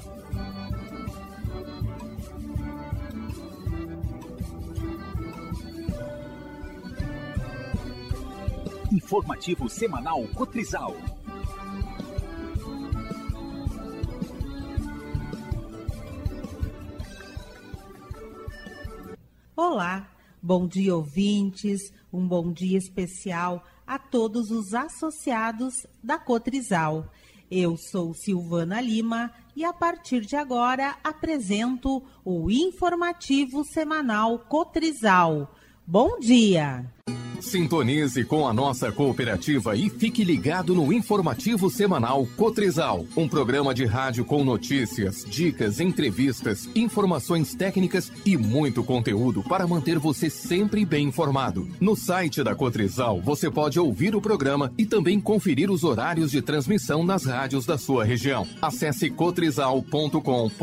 Informativo semanal Cotrizal. Olá, bom dia ouvintes, um bom dia especial a todos os associados da Cotrizal. Eu sou Silvana Lima e a partir de agora apresento o Informativo Semanal Cotrizal. Bom dia! Sintonize com a nossa cooperativa e fique ligado no Informativo Semanal Cotrizal, um programa de rádio com notícias, dicas, entrevistas, informações técnicas e muito conteúdo para manter você sempre bem informado. No site da Cotrizal, você pode ouvir o programa e também conferir os horários de transmissão nas rádios da sua região. Acesse cotrizal.com.br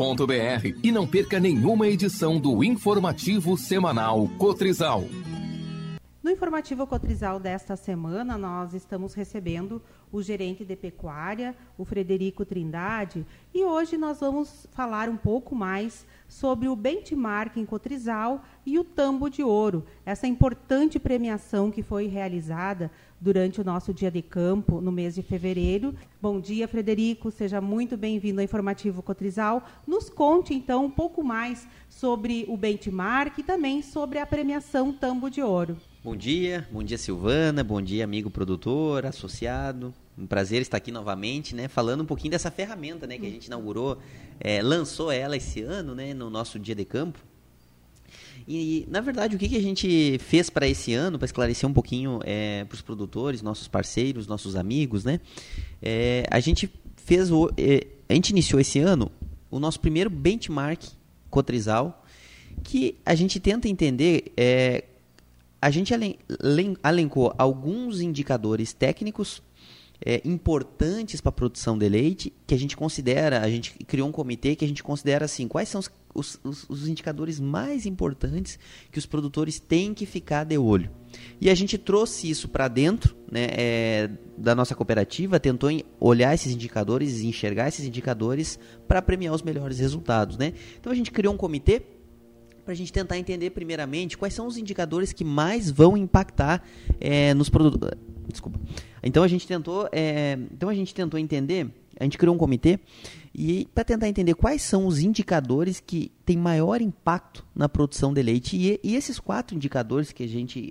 e não perca nenhuma edição do Informativo Semanal Cotrizal. No Informativo Cotrizal desta semana, nós estamos recebendo o gerente de pecuária, o Frederico Trindade, e hoje nós vamos falar um pouco mais sobre o benchmarking Cotrizal e o Tambo de Ouro, essa importante premiação que foi realizada durante o nosso dia de campo no mês de fevereiro. Bom dia, Frederico, seja muito bem-vindo ao Informativo Cotrizal. Nos conte, então, um pouco mais sobre o benchmark e também sobre a premiação Tambo de Ouro. Bom dia Silvana, bom dia amigo produtor, associado, um prazer estar aqui novamente, né, falando um pouquinho dessa ferramenta, né, que a gente inaugurou, lançou ela esse ano, né, no nosso dia de campo. E, na verdade, o que a gente fez para esse ano, para esclarecer um pouquinho para os produtores, nossos parceiros, nossos amigos, né, a gente iniciou esse ano o nosso primeiro benchmark Cotrizal, que a gente tenta entender... A gente elencou alguns indicadores técnicos importantes para a produção de leite, que a gente criou um comitê que a gente considera assim, quais são os indicadores mais importantes que os produtores têm que ficar de olho. E a gente trouxe isso para dentro, né, da nossa cooperativa, tentou olhar esses indicadores e enxergar esses indicadores para premiar os melhores resultados, né? Então a gente criou um comitê para a gente tentar entender primeiramente quais são os indicadores que mais vão impactar nos produtos. Desculpa. Então a gente tentou entender, a gente criou um comitê e para tentar entender quais são os indicadores que têm maior impacto na produção de leite. E esses 4 indicadores que a gente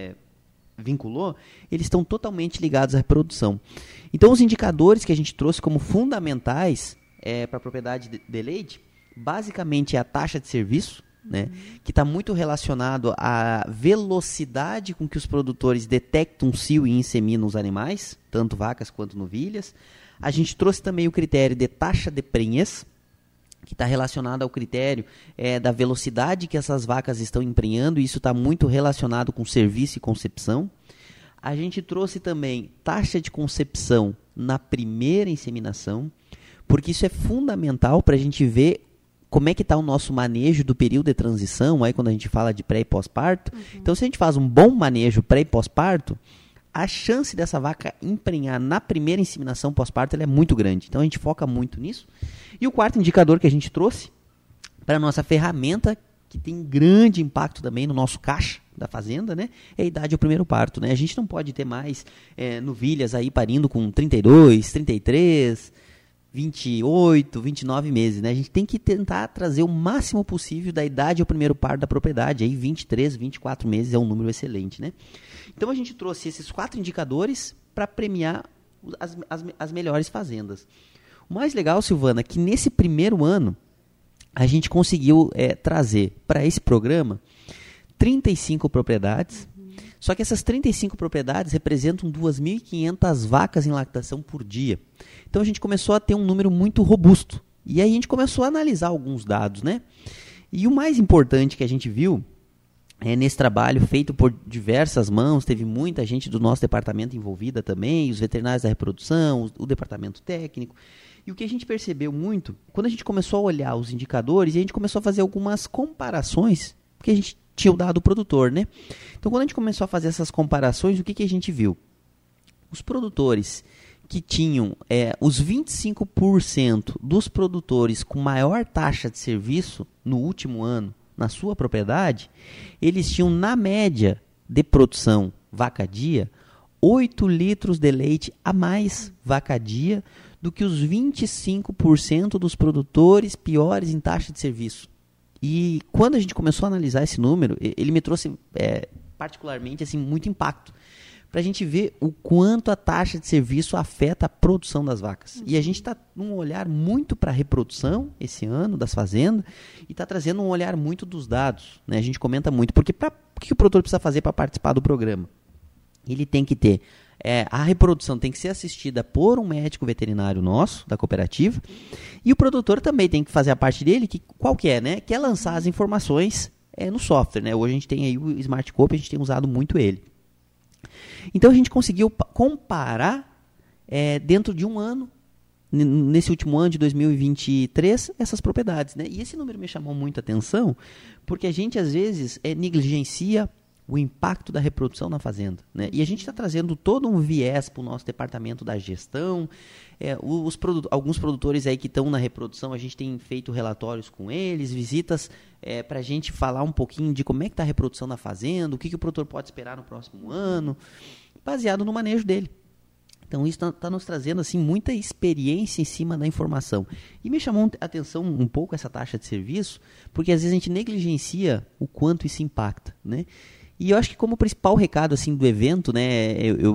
vinculou, eles estão totalmente ligados à reprodução. Então os indicadores que a gente trouxe como fundamentais para a propriedade de leite, basicamente é a taxa de serviço, né, que está muito relacionado à velocidade com que os produtores detectam cio e inseminam os animais, tanto vacas quanto novilhas. A gente trouxe também o critério de taxa de prenhez, que está relacionado ao critério da velocidade que essas vacas estão emprenhando, e isso está muito relacionado com serviço e concepção. A gente trouxe também taxa de concepção na primeira inseminação, porque isso é fundamental para a gente ver como é que está o nosso manejo do período de transição, aí quando a gente fala de pré e pós-parto. Então, se a gente faz um bom manejo pré e pós-parto, a chance dessa vaca emprenhar na primeira inseminação pós-parto ela é muito grande. Então, a gente foca muito nisso. E o 4º indicador que a gente trouxe para a nossa ferramenta, que tem grande impacto também no nosso caixa da fazenda, né, é a idade ao primeiro parto, né? A gente não pode ter mais novilhas aí parindo com 32, 33... 28, 29 meses, né? A gente tem que tentar trazer o máximo possível da idade ao primeiro parto da propriedade. Aí 23, 24 meses é um número excelente, né? Então a gente trouxe esses 4 indicadores para premiar as melhores fazendas. O mais legal, Silvana, é que nesse primeiro ano a gente conseguiu trazer para esse programa 35 propriedades. Só que essas 35 propriedades representam 2.500 vacas em lactação por dia. Então a gente começou a ter um número muito robusto. E aí a gente começou a analisar alguns dados, né? E o mais importante que a gente viu nesse trabalho feito por diversas mãos, teve muita gente do nosso departamento envolvida também, os veterinários da reprodução, o departamento técnico. E o que a gente percebeu muito, quando a gente começou a olhar os indicadores, e a gente começou a fazer algumas comparações, porque a gente tinha o dado produtor, né? Então, quando a gente começou a fazer essas comparações, o que a gente viu? Os produtores que tinham os 25% dos produtores com maior taxa de serviço no último ano na sua propriedade, eles tinham, na média de produção vaca-dia, 8 litros de leite a mais vaca-dia do que os 25% dos produtores piores em taxa de serviço. E quando a gente começou a analisar esse número, ele me trouxe particularmente assim, muito impacto, para a gente ver o quanto a taxa de serviço afeta a produção das vacas. E a gente está num olhar muito para a reprodução esse ano das fazendas e está trazendo um olhar muito dos dados, né? A gente comenta muito, porque o que o produtor precisa fazer para participar do programa? Ele tem que ter, a reprodução tem que ser assistida por um médico veterinário nosso, da cooperativa, e o produtor também tem que fazer a parte dele, qual que é, né? Que é lançar as informações no software, né? Hoje a gente tem aí o Smart Coop, a gente tem usado muito ele. Então a gente conseguiu comparar dentro de um ano, nesse último ano de 2023, essas propriedades, né? E esse número me chamou muita atenção, porque a gente às vezes negligencia o impacto da reprodução na fazenda, né? E a gente está trazendo todo um viés para o nosso departamento da gestão. Alguns produtores aí que estão na reprodução, a gente tem feito relatórios com eles, visitas para a gente falar um pouquinho de como é que está a reprodução na fazenda, o que o produtor pode esperar no próximo ano, baseado no manejo dele. Então isso está nos trazendo assim, muita experiência em cima da informação. E me chamou a atenção um pouco essa taxa de serviço, porque às vezes a gente negligencia o quanto isso impacta, né? E eu acho que como principal recado assim, do evento, né,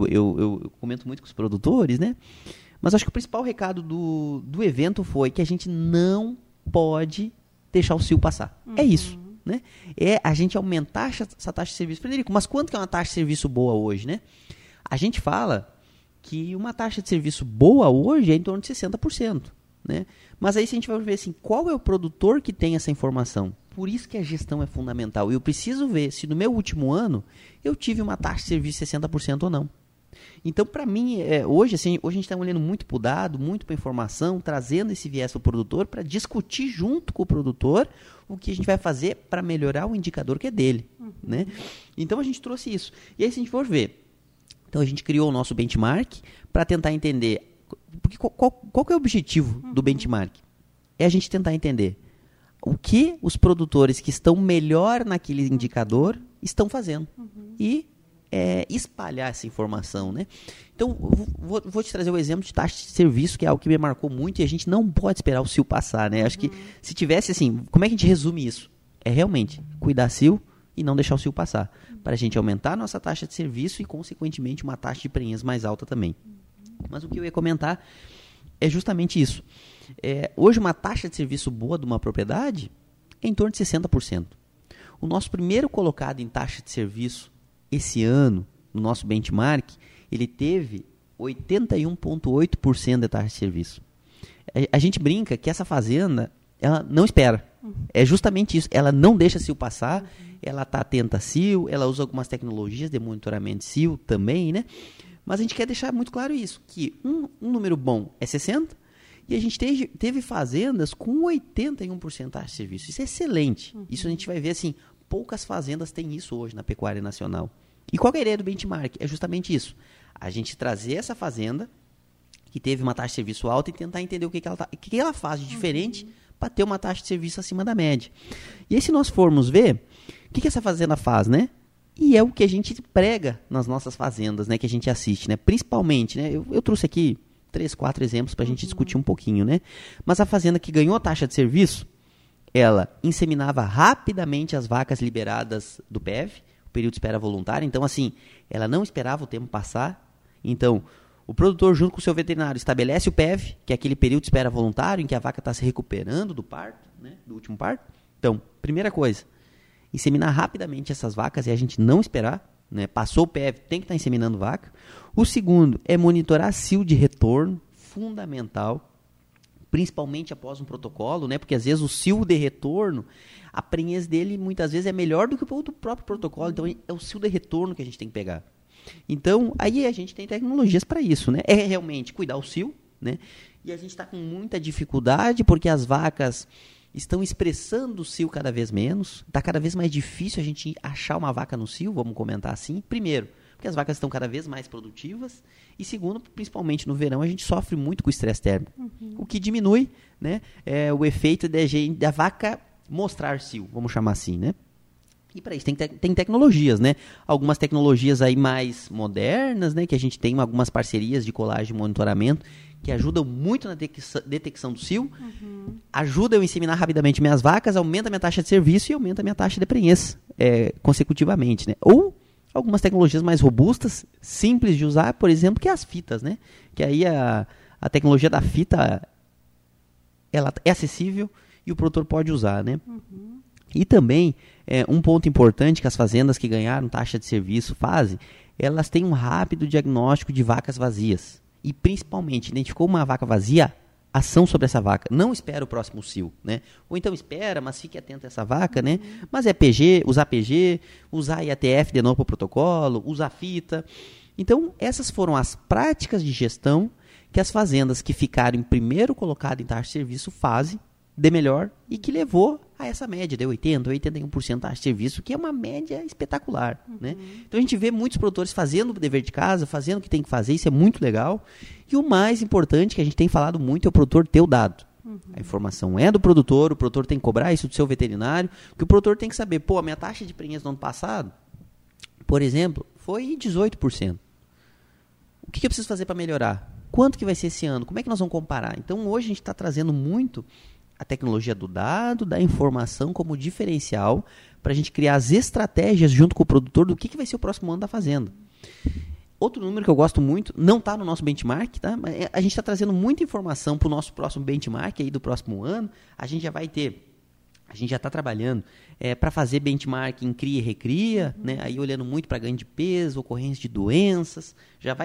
eu comento muito com os produtores, né, mas acho que o principal recado do evento foi que a gente não pode deixar o cio passar. É isso. Né? É a gente aumentar essa taxa de serviço. Frederico, mas quanto que é uma taxa de serviço boa hoje? Né? A gente fala que uma taxa de serviço boa hoje é em torno de 60%. Né? Mas aí se a gente vai ver assim, qual é o produtor que tem essa informação? Por isso que a gestão é fundamental. E eu preciso ver se no meu último ano eu tive uma taxa de serviço de 60% ou não. Então, para mim, hoje a gente está olhando muito para o dado, muito para a informação, trazendo esse viés para o produtor para discutir junto com o produtor o que a gente vai fazer para melhorar o indicador que é dele. Né? Então, a gente trouxe isso. E aí, se a gente for ver, então a gente criou o nosso benchmark para tentar entender. Porque qual que é o objetivo do benchmark? É a gente tentar entender o que os produtores que estão melhor naquele indicador estão fazendo. E espalhar essa informação, né? Então, vou te trazer o exemplo de taxa de serviço, que é algo que me marcou muito e a gente não pode esperar o cio passar, né? Acho que se tivesse assim, como é que a gente resume isso? É realmente cuidar cio e não deixar o cio passar, para a gente aumentar a nossa taxa de serviço e, consequentemente, uma taxa de prenhez mais alta também. Mas o que eu ia comentar é justamente isso. Hoje, uma taxa de serviço boa de uma propriedade é em torno de 60%. O nosso primeiro colocado em taxa de serviço esse ano, no nosso benchmark, ele teve 81,8% de taxa de serviço. A gente brinca que essa fazenda, ela não espera. É justamente isso. Ela não deixa cio passar, ela está atenta a cio, ela usa algumas tecnologias de monitoramento de cio também, né? Mas a gente quer deixar muito claro isso, que um número bom é 60%, e a gente teve fazendas com 81% de taxa de serviço. Isso é excelente. Isso a gente vai ver assim, poucas fazendas têm isso hoje na pecuária nacional. E qual é a ideia do benchmark? É justamente isso. A gente trazer essa fazenda que teve uma taxa de serviço alta e tentar entender o que ela faz de diferente para ter uma taxa de serviço acima da média. E aí, se nós formos ver, o que essa fazenda faz, né? E é o que a gente prega nas nossas fazendas, né? Que a gente assiste, né? Principalmente, né? Eu trouxe aqui 3, 4 exemplos para a gente discutir um pouquinho, né? Mas a fazenda que ganhou a taxa de serviço, ela inseminava rapidamente as vacas liberadas do PEV, período de espera voluntária. Então, assim, ela não esperava o tempo passar. Então, o produtor, junto com o seu veterinário, estabelece o PEV, que é aquele período de espera voluntário em que a vaca está se recuperando do parto, né, do último parto. Então, primeira coisa, inseminar rapidamente essas vacas e a gente não esperar. Né, passou o PEV, tem que estar inseminando vaca. O segundo é monitorar cio de retorno, fundamental, principalmente após um protocolo, né? Porque às vezes o cio de retorno, a prenhez dele muitas vezes é melhor do que o do próprio protocolo, então é o cio de retorno que a gente tem que pegar. Então, aí a gente tem tecnologias para isso, né? É realmente cuidar o cio, né? E a gente está com muita dificuldade porque as vacas estão expressando o cio cada vez menos, está cada vez mais difícil a gente achar uma vaca no cio, vamos comentar assim. Primeiro, porque as vacas estão cada vez mais produtivas. E segundo, principalmente no verão, a gente sofre muito com o estresse térmico, o que diminui, né, o efeito da vaca mostrar cio, vamos chamar assim, né? E para isso tem tecnologias, né? Algumas tecnologias aí mais modernas, né? Que a gente tem algumas parcerias de colagem e monitoramento que ajudam muito na detecção do cio, ajudam a inseminar rapidamente minhas vacas, aumenta a minha taxa de serviço e aumenta a minha taxa de prenhez consecutivamente, né? Ou algumas tecnologias mais robustas, simples de usar, por exemplo, que é as fitas, né? Que aí a tecnologia da fita ela é acessível e o produtor pode usar, né? E também, um ponto importante que as fazendas que ganharam taxa de serviço fazem, elas têm um rápido diagnóstico de vacas vazias. E principalmente, identificou uma vaca vazia, ação sobre essa vaca. Não espera o próximo cio, né? Ou então espera, mas fique atento a essa vaca, né? Mas é PG, usar IATF de novo para o protocolo, usar fita. Então, essas foram as práticas de gestão que as fazendas que ficaram em primeiro colocado em taxa de serviço fazem de melhor e que levou a essa média de 80%, 81% taxa de serviço, que é uma média espetacular, né? Então a gente vê muitos produtores fazendo o dever de casa, fazendo o que tem que fazer, isso é muito legal. E o mais importante, que a gente tem falado muito, é o produtor ter o dado. A informação é do produtor, o produtor tem que cobrar isso do seu veterinário, que o produtor tem que saber, pô, a minha taxa de prenhez no ano passado, por exemplo, foi 18%. O que eu preciso fazer para melhorar? Quanto que vai ser esse ano? Como é que nós vamos comparar? Então hoje a gente está trazendo muito a tecnologia do dado, da informação como diferencial para a gente criar as estratégias junto com o produtor do que vai ser o próximo ano da fazenda. Outro número que eu gosto muito, não está no nosso benchmark, tá? Mas a gente está trazendo muita informação para o nosso próximo benchmark aí do próximo ano. A gente já está trabalhando para fazer benchmark em cria e recria, né? Aí olhando muito para ganho de peso, ocorrência de doenças.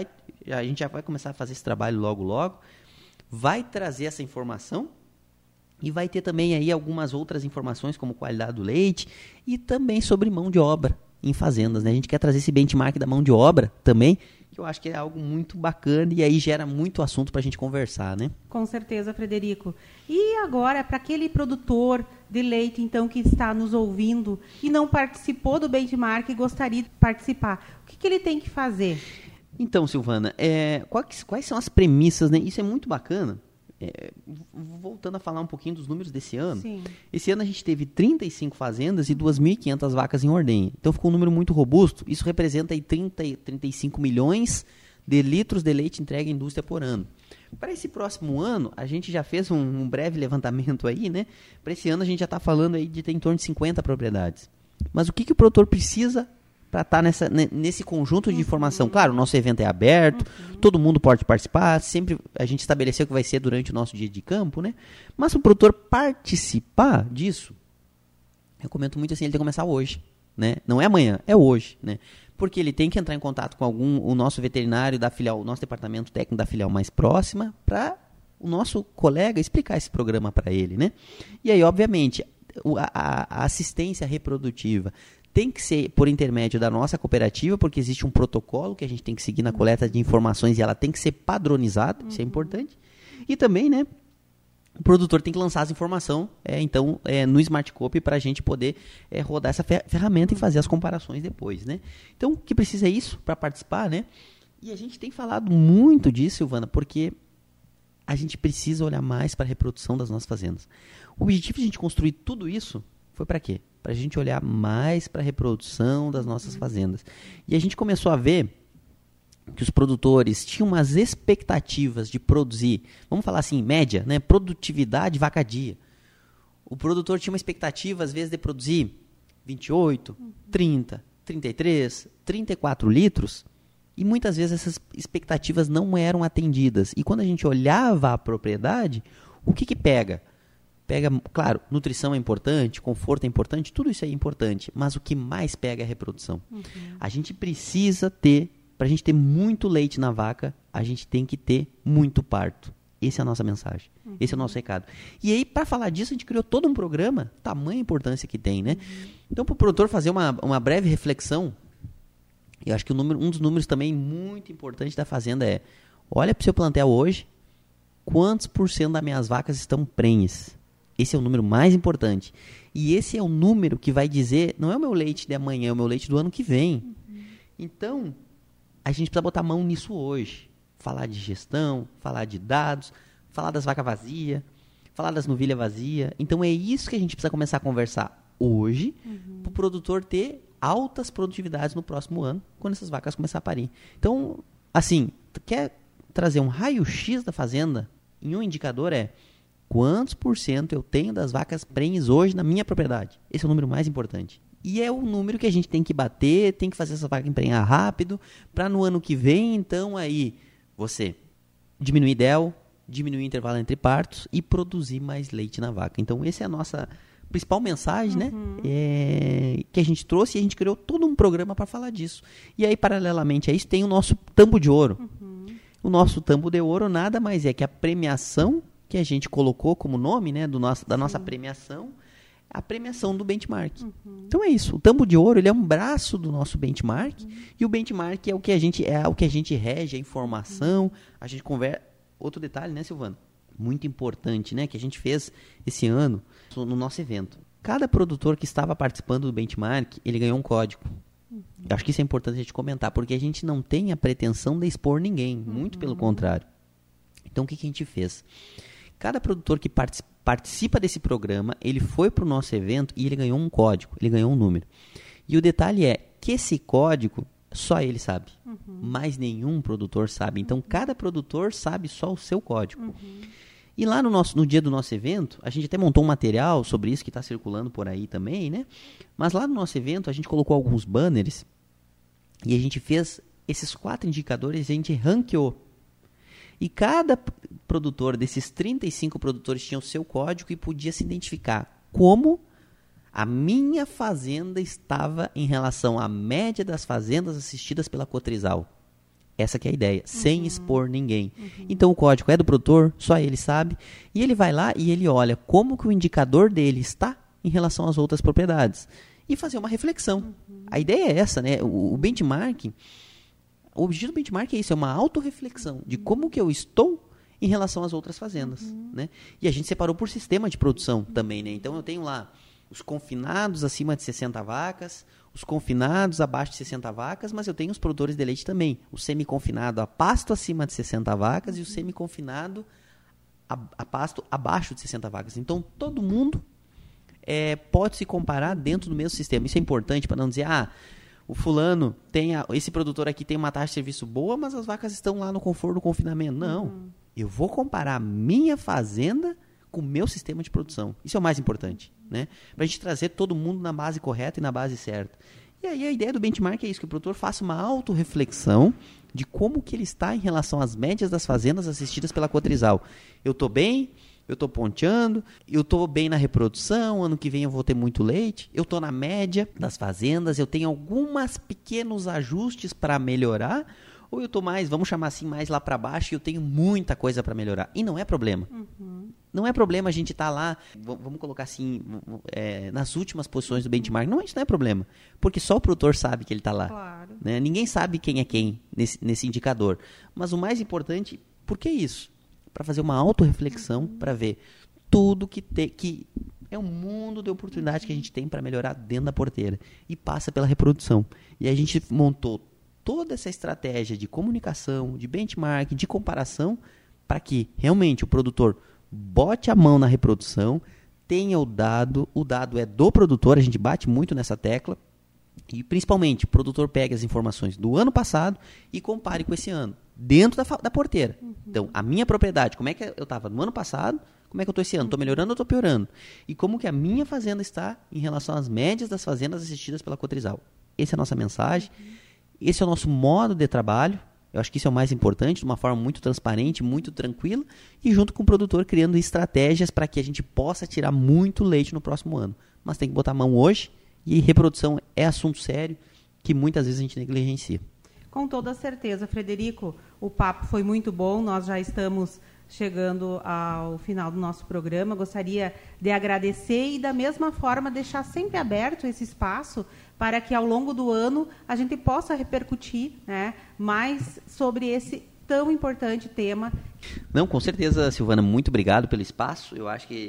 A gente já vai começar a fazer esse trabalho logo. Vai trazer essa informação. E vai ter também aí algumas outras informações, como qualidade do leite e também sobre mão de obra em fazendas, né? A gente quer trazer esse benchmark da mão de obra também, que eu acho que é algo muito bacana e aí gera muito assunto para a gente conversar, né? Com certeza, Frederico. E agora, para aquele produtor de leite, então, que está nos ouvindo e não participou do benchmark e gostaria de participar, o que ele tem que fazer? Então, Silvana, quais são as premissas, né? Isso é muito bacana. Voltando a falar um pouquinho dos números desse ano. Sim. Esse ano a gente teve 35 fazendas e 2.500 vacas em ordenha. Então ficou um número muito robusto. Isso representa aí 35 milhões de litros de leite entregue à indústria por ano. Para esse próximo ano, a gente já fez um breve levantamento aí, né? Para esse ano a gente já está falando aí de ter em torno de 50 propriedades. Mas o que o produtor precisa para estar nesse conjunto de informação? Claro, o nosso evento é aberto, todo mundo pode participar, sempre a gente estabeleceu que vai ser durante o nosso dia de campo, né? Mas se o produtor participar disso, eu comento muito assim, ele tem que começar hoje, né? Não é amanhã, é hoje, né? Porque ele tem que entrar em contato com o nosso veterinário da filial, o nosso departamento técnico da filial mais próxima, para o nosso colega explicar esse programa para ele, né? E aí, obviamente, a assistência reprodutiva tem que ser por intermédio da nossa cooperativa, porque existe um protocolo que a gente tem que seguir na coleta de informações e ela tem que ser padronizada, isso é importante. E também, né, o produtor tem que lançar as informações no Smart Copy para a gente poder rodar essa ferramenta e fazer as comparações depois, né? Então, o que precisa é isso para participar, né? E a gente tem falado muito disso, Silvana, porque a gente precisa olhar mais para a reprodução das nossas fazendas. O objetivo de a gente construir tudo isso foi para quê? Para a gente olhar mais para a reprodução das nossas fazendas. E a gente começou a ver que os produtores tinham umas expectativas de produzir, vamos falar assim, média, né? Produtividade vaca-dia. O produtor tinha uma expectativa, às vezes, de produzir 28, 30, 33, 34 litros, e muitas vezes essas expectativas não eram atendidas. E quando a gente olhava a propriedade, o que pega? Pega, claro, nutrição é importante, conforto é importante, tudo isso é importante, mas o que mais pega é a reprodução. A gente precisa ter, para a gente ter muito leite na vaca, a gente tem que ter muito parto. Essa é a nossa mensagem, esse é o nosso recado. E aí, para falar disso, a gente criou todo um programa, tamanha importância que tem, né? Então, para o produtor fazer uma breve reflexão, eu acho que um dos números também muito importantes da fazenda é, olha para o seu plantel hoje, quantos % das minhas vacas estão prenhes? Esse é o número mais importante. E esse é o número que vai dizer, não é o meu leite de amanhã, é o meu leite do ano que vem. Então, a gente precisa botar a mão nisso hoje. Falar de gestão, falar de dados, falar das vacas vazias, falar das novilhas vazias. Então é isso que a gente precisa começar a conversar hoje, para o produtor ter altas produtividades no próximo ano, quando essas vacas começarem a parir. Então, assim, tu quer trazer um raio-x da fazenda, em um indicador quantos % eu tenho das vacas prenhes hoje na minha propriedade. Esse é o número mais importante. E é o número que a gente tem que bater, tem que fazer essa vaca emprenhar rápido, para no ano que vem, então, aí, você diminuir DEL, diminuir o intervalo entre partos e produzir mais leite na vaca. Então, essa é a nossa principal mensagem, né? Que a gente trouxe, e a gente criou todo um programa para falar disso. E aí, paralelamente a isso, tem o nosso tambo de ouro. O nosso tambo de ouro nada mais é que a premiação que a gente colocou como nome, né, da nossa premiação, a premiação do benchmark. Então é isso. O tambo de ouro, ele é um braço do nosso benchmark, e o benchmark é o que a gente rege a informação, a gente conversa. Outro detalhe, né, Silvana? Muito importante, né, que a gente fez esse ano no nosso evento. Cada produtor que estava participando do benchmark, ele ganhou um código. Eu acho que isso é importante a gente comentar, porque a gente não tem a pretensão de expor ninguém, muito pelo contrário. Então, o que a gente fez? Cada produtor que participa desse programa, ele foi para o nosso evento e ele ganhou um código, ele ganhou um número. E o detalhe é que esse código, só ele sabe. Mais nenhum produtor sabe. Então, cada produtor sabe só o seu código. E lá no dia do nosso evento, a gente até montou um material sobre isso que está circulando por aí também, né? Mas lá no nosso evento, a gente colocou alguns banners e a gente fez esses 4 indicadores, a gente ranqueou. E cada produtor, desses 35 produtores, tinha o seu código e podia se identificar como a minha fazenda estava em relação à média das fazendas assistidas pela Cotrizal. Essa que é a ideia, sem expor ninguém. Então o código é do produtor, só ele sabe, e ele vai lá e ele olha como que o indicador dele está em relação às outras propriedades. E fazer uma reflexão. A ideia é essa, né? O benchmark, o objetivo do benchmark é isso, é uma autorreflexão de como que eu estou em relação às outras fazendas. Né? E a gente separou por sistema de produção também, né? Então eu tenho lá os confinados acima de 60 vacas, os confinados abaixo de 60 vacas, mas eu tenho os produtores de leite também. O semi-confinado a pasto acima de 60 vacas e o semi-confinado a pasto abaixo de 60 vacas. Então, todo mundo pode se comparar dentro do mesmo sistema. Isso é importante para não dizer, o fulano esse produtor aqui tem uma taxa de serviço boa, mas as vacas estão lá no conforto do confinamento. Não. Eu vou comparar a minha fazenda com o meu sistema de produção. Isso é o mais importante, né? Para a gente trazer todo mundo na base correta e na base certa. E aí a ideia do benchmark é isso, que o produtor faça uma autorreflexão de como que ele está em relação às médias das fazendas assistidas pela Cotrizal. Eu estou bem? Eu estou ponteando? Eu estou bem na reprodução? Ano que vem eu vou ter muito leite? Eu estou na média das fazendas? Eu tenho alguns pequenos ajustes para melhorar? Ou eu estou mais, vamos chamar assim, mais lá para baixo e eu tenho muita coisa para melhorar? E não é problema. Não é problema a gente estar lá, vamos colocar assim, nas últimas posições do benchmark. Não, isso não é problema. Porque só o produtor sabe que ele está lá. Claro. Né? Ninguém sabe quem é quem nesse indicador. Mas o mais importante, por que isso? Para fazer uma autorreflexão, para ver tudo que é um mundo de oportunidade que a gente tem para melhorar dentro da porteira. E passa pela reprodução. E a gente montou toda essa estratégia de comunicação, de benchmark, de comparação, para que realmente o produtor bote a mão na reprodução, tenha o dado é do produtor, a gente bate muito nessa tecla, e principalmente o produtor pega as informações do ano passado e compare com esse ano, dentro da porteira. Então, a minha propriedade, como é que eu estava no ano passado, como é que eu estou esse ano? Estou melhorando ou estou piorando? E como que a minha fazenda está em relação às médias das fazendas assistidas pela Cotrizal? Essa é a nossa mensagem. Esse é o nosso modo de trabalho. Eu acho que isso é o mais importante, de uma forma muito transparente, muito tranquila, e junto com o produtor criando estratégias para que a gente possa tirar muito leite no próximo ano. Mas tem que botar a mão hoje, e reprodução é assunto sério que muitas vezes a gente negligencia. Com toda certeza, Frederico, o papo foi muito bom, nós já estamos chegando ao final do nosso programa. Gostaria de agradecer e, da mesma forma, deixar sempre aberto esse espaço para que, ao longo do ano, a gente possa repercutir, né, mais sobre esse tão importante tema. Não, com certeza, Silvana, muito obrigado pelo espaço. Eu acho que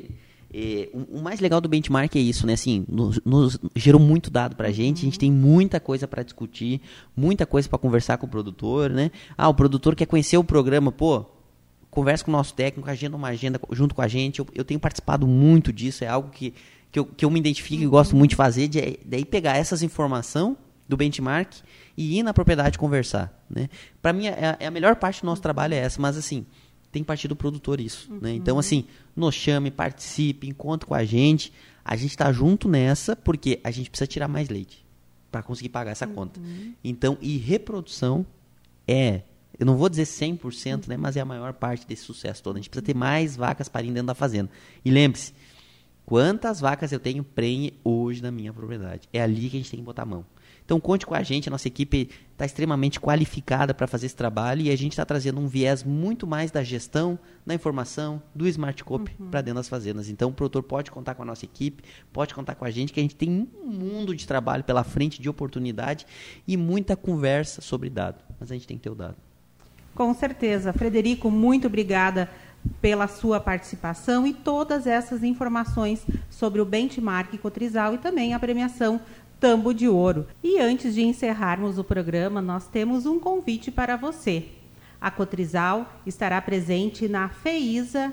O mais legal do benchmark é isso, né? Assim, nos gerou muito dado pra gente, a gente tem muita coisa para discutir, muita coisa para conversar com o produtor, né? O produtor quer conhecer o programa, conversa com o nosso técnico, agenda uma agenda junto com a gente. Eu tenho participado muito disso, é algo que eu me identifico e gosto muito de fazer, daí pegar essas informações do benchmark e ir na propriedade conversar, né? Para mim, a melhor parte do nosso trabalho é essa, mas assim, tem que partir do produtor isso, né? Então, assim, nos chame, participe, encontre com a gente está junto nessa, porque a gente precisa tirar mais leite para conseguir pagar essa conta. Então, e reprodução eu não vou dizer 100%, né, mas é a maior parte desse sucesso todo. A gente precisa ter mais vacas parindo dentro da fazenda. E lembre-se, quantas vacas eu tenho prenhe hoje na minha propriedade? É ali que a gente tem que botar a mão. Então, conte com a gente, a nossa equipe está extremamente qualificada para fazer esse trabalho e a gente está trazendo um viés muito mais da gestão, da informação, do Smart Copy para dentro das fazendas. Então, o produtor pode contar com a nossa equipe, pode contar com a gente, que a gente tem um mundo de trabalho pela frente, de oportunidade e muita conversa sobre dado. Mas a gente tem que ter o dado. Com certeza. Frederico, muito obrigada pela sua participação e todas essas informações sobre o benchmark Cotrizal e também a premiação Tambo de Ouro. E antes de encerrarmos o programa, nós temos um convite para você. A Cotrizal estará presente na FEISA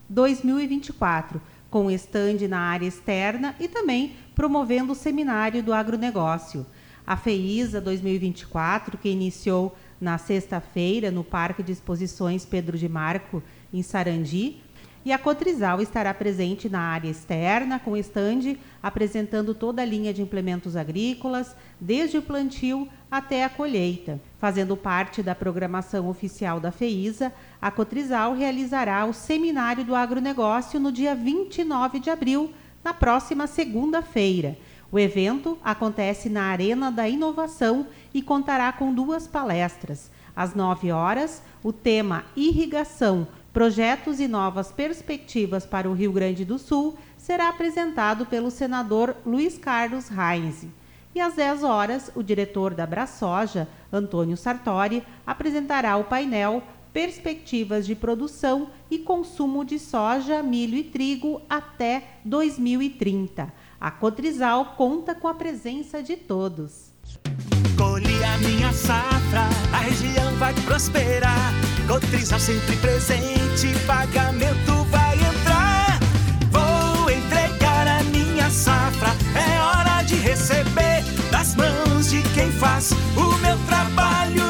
2024, com estande na área externa e também promovendo o seminário do agronegócio. A FEISA 2024, que iniciou na sexta-feira no Parque de Exposições Pedro de Marco, em Sarandi, e a Cotrizal estará presente na área externa, com estande apresentando toda a linha de implementos agrícolas, desde o plantio até a colheita. Fazendo parte da programação oficial da FEISA, a Cotrizal realizará o Seminário do Agronegócio no dia 29 de abril, na próxima segunda-feira. O evento acontece na Arena da Inovação e contará com 2 palestras. Às 9 horas, o tema Irrigação, Projetos e Novas Perspectivas para o Rio Grande do Sul será apresentado pelo senador Luiz Carlos Reins. E às 10 horas, o diretor da Abrasoja, Antônio Sartori, apresentará o painel Perspectivas de Produção e Consumo de Soja, Milho e Trigo até 2030. A Cotrizal conta com a presença de todos. Colhi a minha safra, a região vai prosperar. Cotrizal sempre presente, pagamento vai entrar. Vou entregar a minha safra, é hora de receber das mãos de quem faz o meu trabalho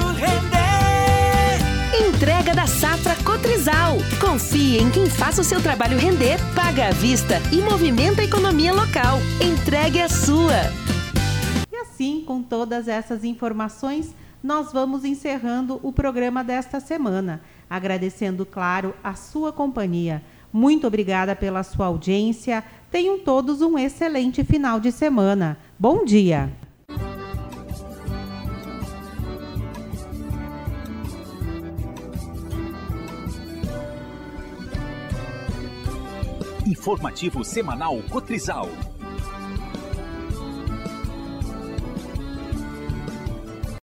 render. Entrega da safra Cotrizal. Confie em quem faz o seu trabalho render, paga à vista e movimenta a economia local. Entregue a sua. Assim, com todas essas informações, nós vamos encerrando o programa desta semana, agradecendo, claro, a sua companhia. Muito obrigada pela sua audiência. Tenham todos um excelente final de semana. Bom dia! Informativo semanal Cotrizal.